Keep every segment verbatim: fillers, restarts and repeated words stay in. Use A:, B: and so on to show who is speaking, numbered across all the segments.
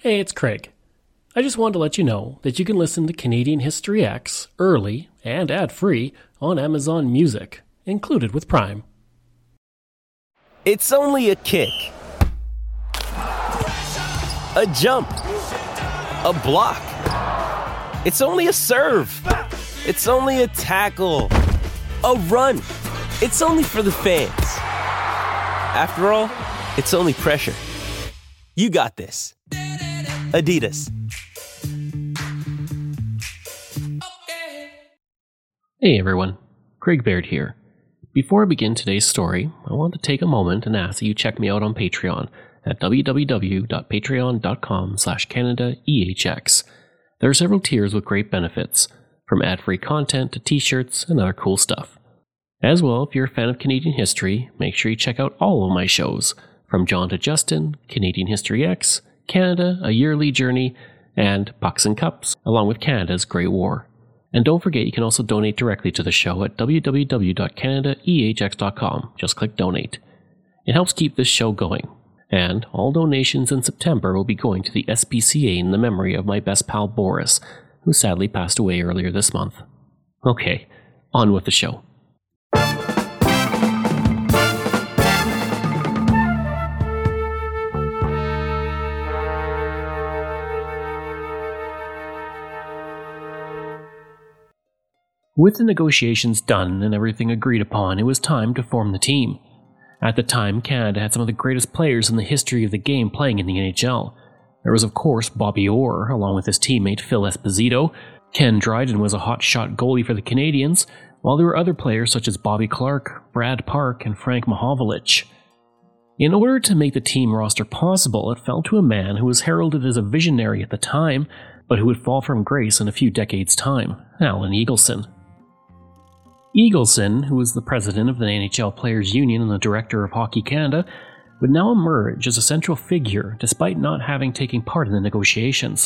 A: Hey, it's Craig. I just wanted to let you know that you can listen to Canadian History X early and ad-free on Amazon Music, included with Prime.
B: It's only a kick, a jump, a block. It's only a serve. It's only a tackle, a run. It's only for the fans. After all, it's only pressure. You got this. Adidas.
A: Hey everyone, Craig Baird here. Before I begin today's story, I want to take a moment and ask that you check me out on Patreon at www.patreon.com slash CanadaEHX. There are several tiers with great benefits, from ad-free content to t-shirts and other cool stuff. As well, if you're a fan of Canadian history, make sure you check out all of my shows, from John to Justin, Canadian History X, Canada, A Yearly Journey, and Pucks and Cups, along with Canada's Great War. And don't forget you can also donate directly to the show at w w w dot canada e h x dot com. Just click donate. It helps keep this show going. And all donations in September will be going to the S P C A in the memory of my best pal Boris, who sadly passed away earlier this month. Okay, on with the show. With the negotiations done and everything agreed upon, it was time to form the team. At the time, Canada had some of the greatest players in the history of the game playing in the N H L. There was of course Bobby Orr, along with his teammate Phil Esposito. Ken Dryden was a hot-shot goalie for the Canadians, while there were other players such as Bobby Clark, Brad Park, and Frank Mahovlich. In order to make the team roster possible, it fell to a man who was heralded as a visionary at the time, but who would fall from grace in a few decades' time, Alan Eagleson. Eagleson, who was the president of the N H L Players Union and the director of Hockey Canada, would now emerge as a central figure despite not having taken part in the negotiations.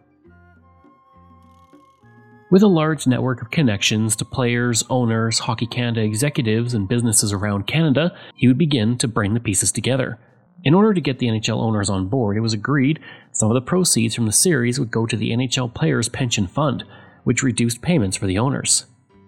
A: With a large network of connections to players, owners, Hockey Canada executives, and businesses around Canada, he would begin to bring the pieces together. In order to get the N H L owners on board, it was agreed some of the proceeds from the series would go to the N H L Players Pension Fund, which reduced payments for the owners.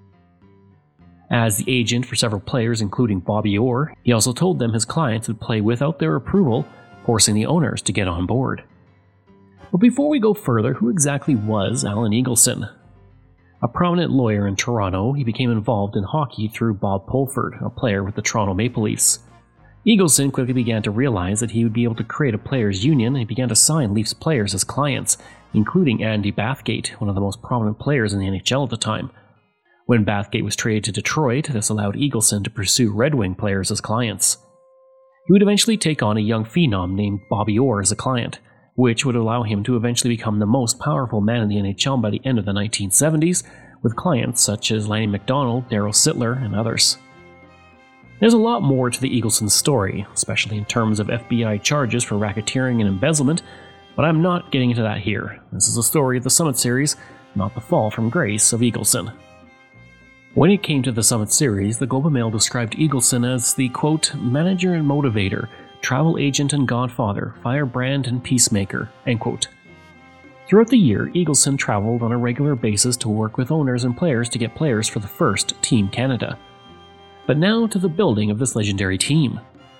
A: As the agent for several players, including Bobby Orr, he also told them his clients would play without their approval, forcing the owners to get on board. But before we go further, who exactly was Alan Eagleson? A prominent lawyer in Toronto, he became involved in hockey through Bob Pulford, a player with the Toronto Maple Leafs. Eagleson quickly began to realize that he would be able to create a players' union, and he began to sign Leafs players as clients, including Andy Bathgate, one of the most prominent players in the N H L at the time. When Bathgate was traded to Detroit, this allowed Eagleson to pursue Red Wing players as clients. He would eventually take on a young phenom named Bobby Orr as a client, which would allow him to eventually become the most powerful man in the N H L by the end of the nineteen seventies, with clients such as Lanny McDonald, Darryl Sittler, and others. There's a lot more to the Eagleson story, especially in terms of F B I charges for racketeering and embezzlement, but I'm not getting into that here. This is a story of the Summit series, not the fall from grace of Eagleson. When it came to the Summit series, the Globe and Mail described Eagleson as the, quote, manager and motivator, travel agent and godfather, firebrand and peacemaker, end quote. Throughout the year, Eagleson traveled on a regular basis to work with owners and players to get players for the first Team Canada. But now to the building of this legendary team.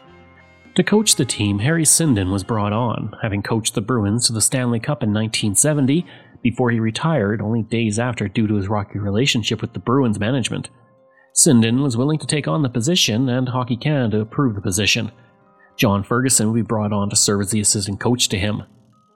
A: To coach the team, Harry Sinden was brought on, having coached the Bruins to the Stanley Cup in nineteen seventy, before he retired only days after due to his rocky relationship with the Bruins management. Sinden was willing to take on the position, and Hockey Canada approved the position. John Ferguson would be brought on to serve as the assistant coach to him.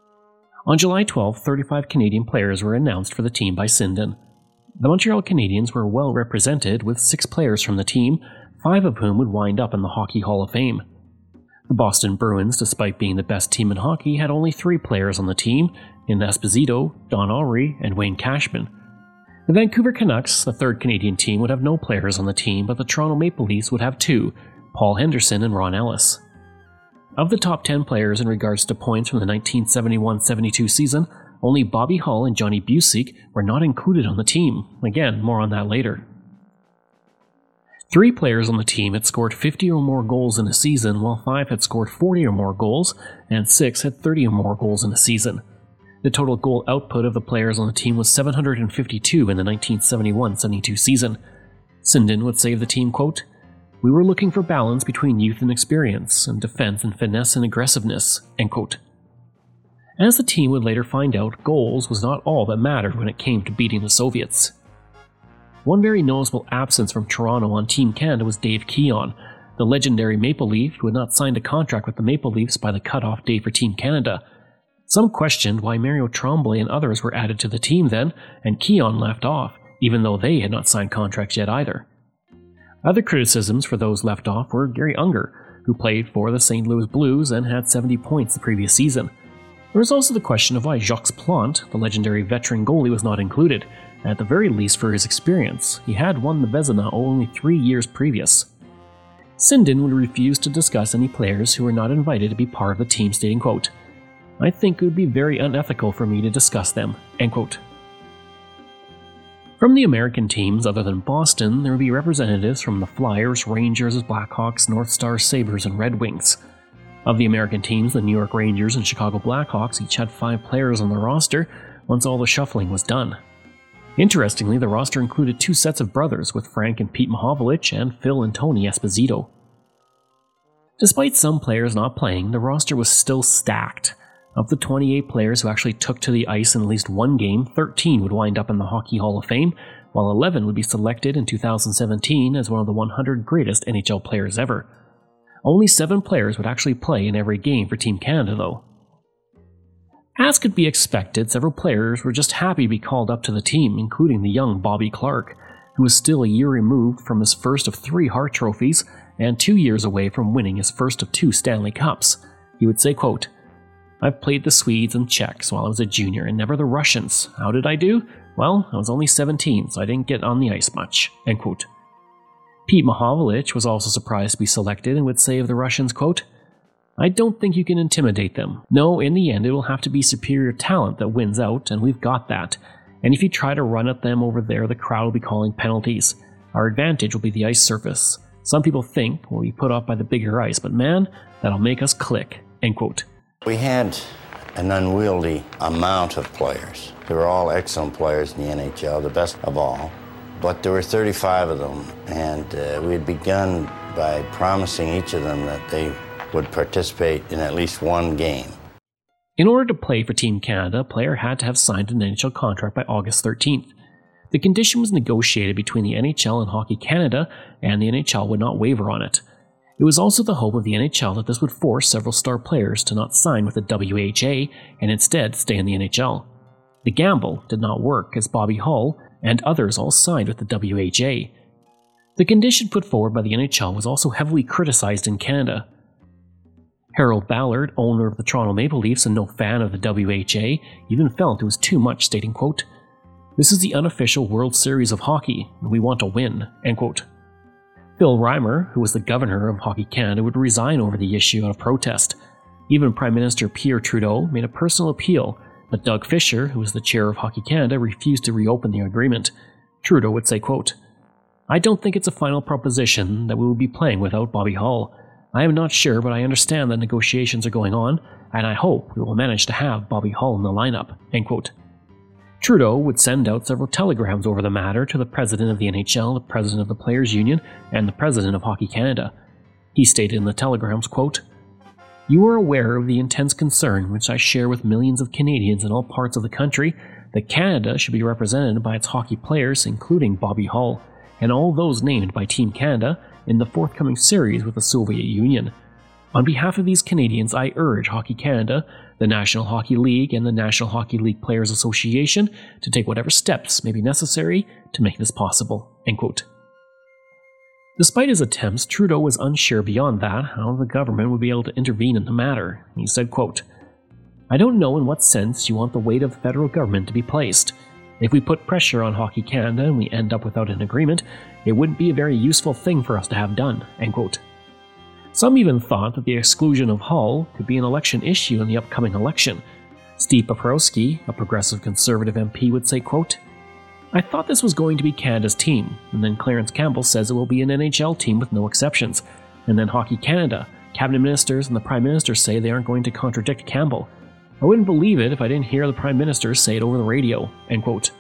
A: On July twelfth, thirty-five Canadian players were announced for the team by Sinden. The Montreal Canadiens were well represented, with six players from the team, five of whom would wind up in the Hockey Hall of Fame. The Boston Bruins, despite being the best team in hockey, had only three players on the team, in Esposito, Don Awrey, and Wayne Cashman. The Vancouver Canucks, the third Canadian team, would have no players on the team, but the Toronto Maple Leafs would have two, Paul Henderson and Ron Ellis. Of the top ten players in regards to points from the nineteen seventy-one seventy-two season, only Bobby Hull and Johnny Bucyk were not included on the team. Again, more on that later. Three players on the team had scored fifty or more goals in a season, while five had scored forty or more goals, and six had thirty or more goals in a season. The total goal output of the players on the team was seven hundred fifty-two in the nineteen seventy-one seventy-two season. Sinden would say of the team, quote, "We were looking for balance between youth and experience, and defense and finesse and aggressiveness," end quote. As the team would later find out, goals was not all that mattered when it came to beating the Soviets. One very noticeable absence from Toronto on Team Canada was Dave Keon, the legendary Maple Leaf who had not signed a contract with the Maple Leafs by the cutoff date for Team Canada. Some questioned why Mario Tremblay and others were added to the team then, and Keon left off, even though they had not signed contracts yet either. Other criticisms for those left off were Gary Unger, who played for the Saint Louis Blues and had seventy points the previous season. There was also the question of why Jacques Plante, the legendary veteran goalie, was not included, at the very least for his experience. He had won the Vezina only three years previous. Sinden would refuse to discuss any players who were not invited to be part of the team, stating, quote, "I think it would be very unethical for me to discuss them," end quote. From the American teams other than Boston, there would be representatives from the Flyers, Rangers, Blackhawks, North Stars, Sabres, and Red Wings. Of the American teams, the New York Rangers and Chicago Blackhawks each had five players on the roster once all the shuffling was done. Interestingly, the roster included two sets of brothers, with Frank and Pete Mahovlich and Phil and Tony Esposito. Despite some players not playing, the roster was still stacked. Of the twenty-eight players who actually took to the ice in at least one game, thirteen would wind up in the Hockey Hall of Fame, while eleven would be selected in two thousand seventeen as one of the one hundred greatest N H L players ever. Only seven players would actually play in every game for Team Canada, though. As could be expected, several players were just happy to be called up to the team, including the young Bobby Clarke, who was still a year removed from his first of three Hart trophies and two years away from winning his first of two Stanley Cups. He would say, quote, "I've played the Swedes and Czechs while I was a junior and never the Russians. How did I do? Well, I was only seventeen, so I didn't get on the ice much," end quote. Pete Mahovlich was also surprised to be selected and would say of the Russians, quote, "I don't think you can intimidate them. No, in the end it will have to be superior talent that wins out, and we've got that. And if you try to run at them over there, the crowd will be calling penalties. Our advantage will be the ice surface. Some people think we'll be put off by the bigger ice, but man, that'll make us click," end quote.
C: We had an unwieldy amount of players. They were all excellent players in the N H L, the best of all. But there were thirty-five of them, and uh, we had begun by promising each of them that they would participate in at least one game.
A: In order to play for Team Canada, a player had to have signed an N H L contract by August thirteenth. The condition was negotiated between the N H L and Hockey Canada, and the N H L would not waver on it. It was also the hope of the N H L that this would force several star players to not sign with the W H A and instead stay in the N H L. The gamble did not work, as Bobby Hull and others all signed with the W H A. The condition put forward by the N H L was also heavily criticized in Canada. Harold Ballard, owner of the Toronto Maple Leafs and no fan of the W H A, even felt it was too much, stating, quote, "This is the unofficial World Series of hockey, and we want to win," end quote. Phil Reimer, who was the governor of Hockey Canada, would resign over the issue out of protest. Even Prime Minister Pierre Trudeau made a personal appeal, but Doug Fisher, who was the chair of Hockey Canada, refused to reopen the agreement. Trudeau would say, quote, "I don't think it's a final proposition that we will be playing without Bobby Hull. I am not sure, but I understand that negotiations are going on, and I hope we will manage to have Bobby Hull in the lineup," end quote. Trudeau would send out several telegrams over the matter to the president of the N H L, the president of the Players' Union, and the president of Hockey Canada. He stated in the telegrams, quote, "You are aware of the intense concern which I share with millions of Canadians in all parts of the country that Canada should be represented by its hockey players, including Bobby Hull, and all those named by Team Canada in the forthcoming series with the Soviet Union. On behalf of these Canadians, I urge Hockey Canada, the National Hockey League, and the National Hockey League Players Association to take whatever steps may be necessary to make this possible," end quote. Despite his attempts, Trudeau was unsure beyond that how the government would be able to intervene in the matter. He said, quote, "I don't know in what sense you want the weight of the federal government to be placed. If we put pressure on Hockey Canada and we end up without an agreement, it wouldn't be a very useful thing for us to have done," end quote. Some even thought that the exclusion of Hull could be an election issue in the upcoming election. Steve Paprosky, a progressive conservative M P, would say, quote, I thought this was going to be Canada's team, and then Clarence Campbell says it will be an N H L team with no exceptions. And then Hockey Canada, cabinet ministers and the Prime Minister say they aren't going to contradict Campbell. I wouldn't believe it if I didn't hear the Prime Minister say it over the radio." End quote.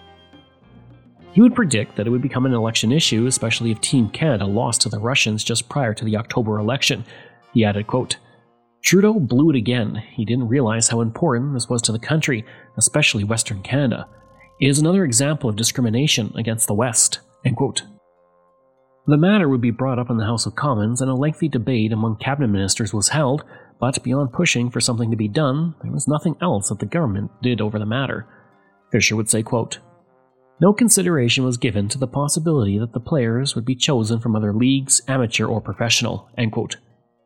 A: He would predict that it would become an election issue, especially if Team Canada lost to the Russians just prior to the October election. He added, quote, "Trudeau blew it again. He didn't realize how important this was to the country, especially Western Canada. It is another example of discrimination against the West." End quote. The matter would be brought up in the House of Commons, and a lengthy debate among cabinet ministers was held, but beyond pushing for something to be done, there was nothing else that the government did over the matter. Fisher would say, quote, "No consideration was given to the possibility that the players would be chosen from other leagues, amateur or professional." End quote.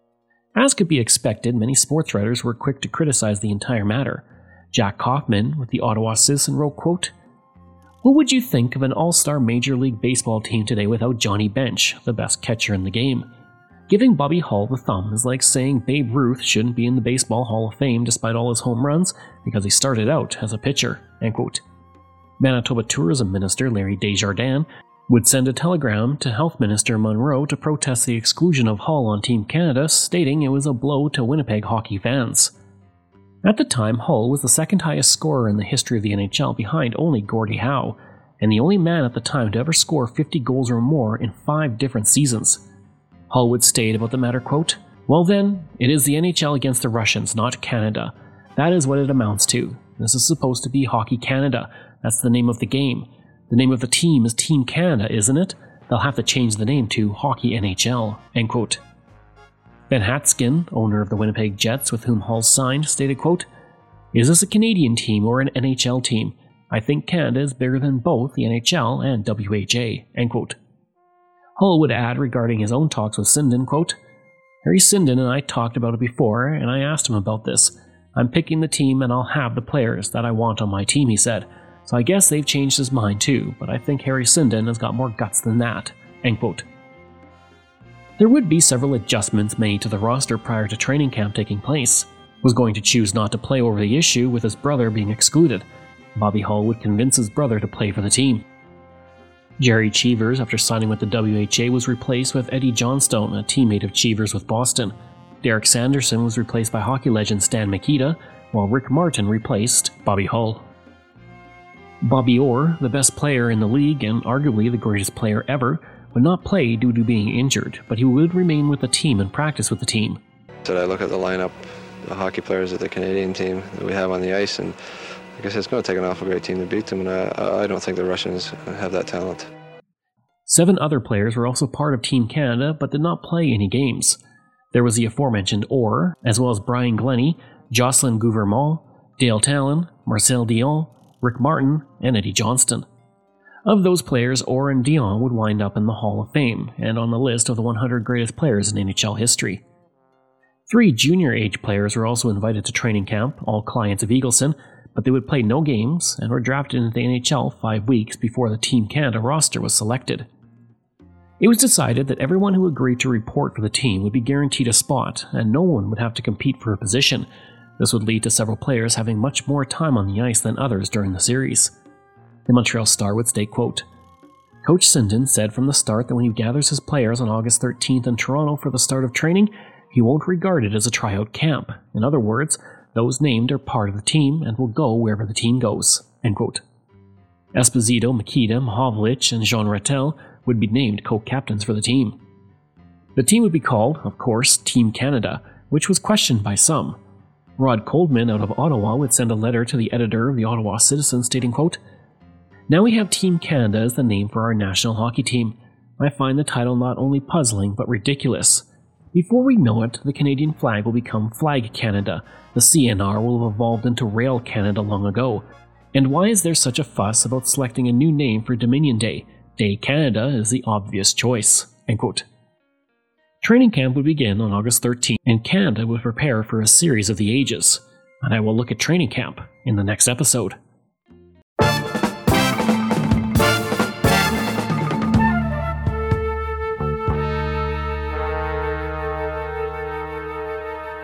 A: As could be expected, many sports writers were quick to criticize the entire matter. Jack Kaufman with the Ottawa Citizen wrote, quote, "What would you think of an all-star Major League Baseball team today without Johnny Bench, the best catcher in the game? Giving Bobby Hull the thumb is like saying Babe Ruth shouldn't be in the Baseball Hall of Fame despite all his home runs because he started out as a pitcher." End quote. Manitoba Tourism Minister Larry Desjardins would send a telegram to Health Minister Monroe to protest the exclusion of Hull on Team Canada, stating it was a blow to Winnipeg hockey fans. At the time, Hull was the second highest scorer in the history of the N H L behind only Gordie Howe, and the only man at the time to ever score fifty goals or more in five different seasons. Hull would state about the matter, quote, "Well then, it is the N H L against the Russians, not Canada. That is what it amounts to. This is supposed to be Hockey Canada. That's the name of the game. The name of the team is Team Canada, isn't it? They'll have to change the name to Hockey N H L." End quote. Ben Hatskin, owner of the Winnipeg Jets with whom Hull signed, stated, quote, "Is this a Canadian team or an N H L team? I think Canada is bigger than both the N H L and W H A." End quote. Hull would add regarding his own talks with Sinden, quote, "Harry Sinden and I talked about it before, and I asked him about this. I'm picking the team and I'll have the players that I want on my team," he said. "So I guess they've changed his mind too, but I think Harry Sinden has got more guts than that." End quote. There would be several adjustments made to the roster prior to training camp taking place. Was going to choose not to play over the issue with his brother being excluded. Bobby Hull would convince his brother to play for the team. Jerry Cheevers, after signing with the W H A, was replaced with Eddie Johnstone, a teammate of Cheevers with Boston. Derek Sanderson was replaced by hockey legend Stan Mikita, while Rick Martin replaced Bobby Hull. Bobby Orr, the best player in the league and arguably the greatest player ever, would not play due to being injured, but he would remain with the team and practice with the team.
D: So I look at the lineup, the hockey players of the Canadian team that we have on the ice, and I guess it's going to take an awful great team to beat them, and I, I don't think the Russians have that talent.
A: Seven other players were also part of Team Canada, but did not play any games. There was the aforementioned Orr, as well as Brian Glennie, Jocelyn Gouvernement, Dale Talon, Marcel Dion, Rick Martin, and Eddie Johnston. Of those players, Orr and Dion would wind up in the Hall of Fame, and on the list of the one hundred greatest players in N H L history. Three junior-age players were also invited to training camp, all clients of Eagleson, but they would play no games and were drafted into the N H L five weeks before the Team Canada roster was selected. It was decided that everyone who agreed to report for the team would be guaranteed a spot, and no one would have to compete for a position. This would lead to several players having much more time on the ice than others during the series. The Montreal Star would state, quote, "Coach Sinden said from the start that when he gathers his players on August thirteenth in Toronto for the start of training, he won't regard it as a tryout camp. In other words, those named are part of the team and will go wherever the team goes." End quote. Esposito, Mikita, Mahovlich, and Jean Rattel would be named co-captains for the team. The team would be called, of course, Team Canada, which was questioned by some. Rod Coldman out of Ottawa would send a letter to the editor of the Ottawa Citizen stating, quote, "Now we have Team Canada as the name for our national hockey team. I find the title not only puzzling but ridiculous. Before we know it, the Canadian flag will become Flag Canada, the C N R will have evolved into Rail Canada long ago. And why is there such a fuss about selecting a new name for Dominion Day? Day Canada is the obvious choice." End quote. Training camp would begin on August thirteenth, and Canada would prepare for a series of the ages. And I will look at training camp in the next episode.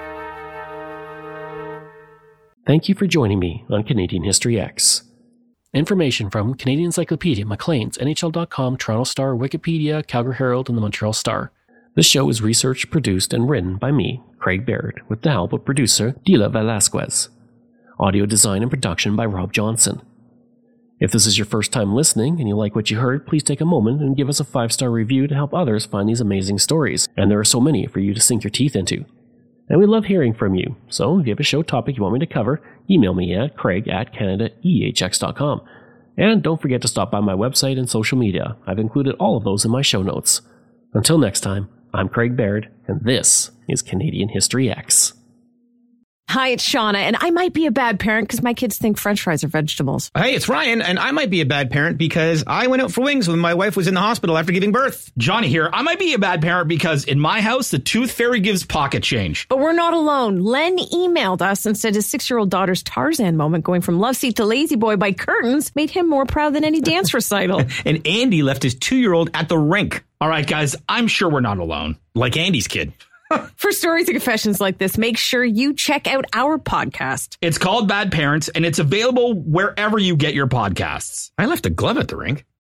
A: Thank you for joining me on Canadian History X. Information from Canadian Encyclopedia, Maclean's, N H L dot com, Toronto Star, Wikipedia, Calgary Herald, and the Montreal Star. This show is researched, produced, and written by me, Craig Baird, with the help of producer Dila Velasquez. Audio design and production by Rob Johnson. If this is your first time listening and you like what you heard, please take a moment and give us a five-star review to help others find these amazing stories, and there are so many for you to sink your teeth into. And we love hearing from you, so if you have a show topic you want me to cover, email me at craig at canada e h x dot com. And don't forget to stop by my website and social media. I've included all of those in my show notes. Until next time, I'm Craig Baird, and this is Canadian History X.
E: Hi, it's Shauna, and I might be a bad parent because my kids think French fries are vegetables.
F: Hey, it's Ryan, and I might be a bad parent because I went out for wings when my wife was in the hospital after giving birth.
G: Johnny here. I might be a bad parent because in my house, the tooth fairy gives pocket change.
E: But we're not alone. Len emailed us and said his six-year-old daughter's Tarzan moment going from love seat to lazy boy by curtains made him more proud than any dance recital.
F: And Andy left his two-year-old at the rink.
G: All right, guys, I'm sure we're not alone. Like Andy's kid.
E: For stories and confessions like this, make sure you check out our podcast.
G: It's called Bad Parents, and it's available wherever you get your podcasts.
F: I left a glove at the rink.